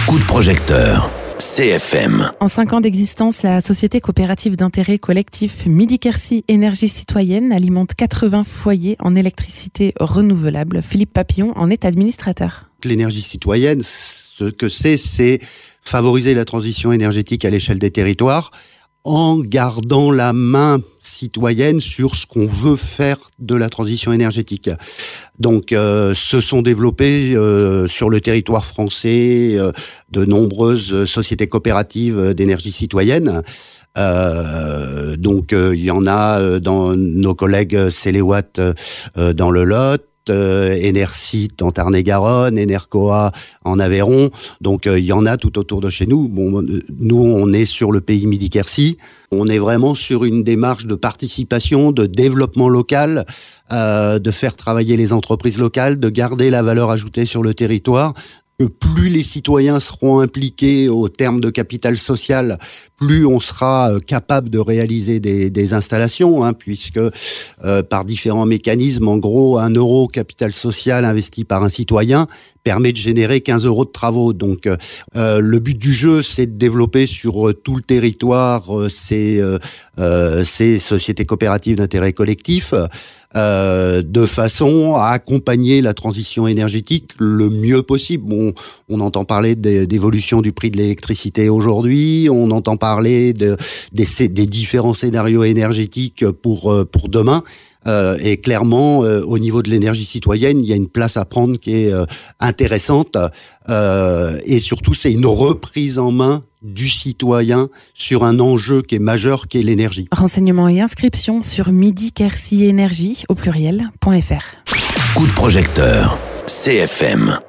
Coup de projecteur. CFM. En 5 ans d'existence, la société coopérative d'intérêt collectif Midi Quercy Énergie Citoyenne alimente 80 foyers en électricité renouvelable. Philippe Papillon en est administrateur. L'énergie citoyenne, ce que c'est favoriser la transition énergétique à l'échelle des territoires en gardant la main citoyenne sur ce qu'on veut faire de la transition énergétique. Donc, se sont développées sur le territoire français de nombreuses sociétés coopératives d'énergie citoyenne. Donc, il y en a dans nos collègues Céléwatt dans le Lot, Enersite en Tarn-et-Garonne, Enercoa en Aveyron. Donc, il y en a tout autour de chez nous. Bon, nous, on est sur le pays Midi Quercy. On est vraiment sur une démarche de participation, de développement local, de faire travailler les entreprises locales, de garder la valeur ajoutée sur le territoire. Que plus les citoyens seront impliqués au terme de capital social, plus on sera capable de réaliser des installations, puisque par différents mécanismes, en gros, 1 euro capital social investi par un citoyen permet de générer 15 euros de travaux. Donc, le but du jeu, c'est de développer sur tout le territoire ces sociétés coopératives d'intérêt collectif, de façon à accompagner la transition énergétique le mieux possible. Bon, on entend parler d'évolution du prix de l'électricité aujourd'hui, on entend parler des différents scénarios énergétiques pour demain. Et clairement, au niveau de l'énergie citoyenne, il y a une place à prendre qui est intéressante. Et surtout, c'est une reprise en main du citoyen sur un enjeu qui est majeur, qui est l'énergie. Renseignements et inscriptions sur midiquercyenergie au pluriel.fr. Coup de projecteur. CFM.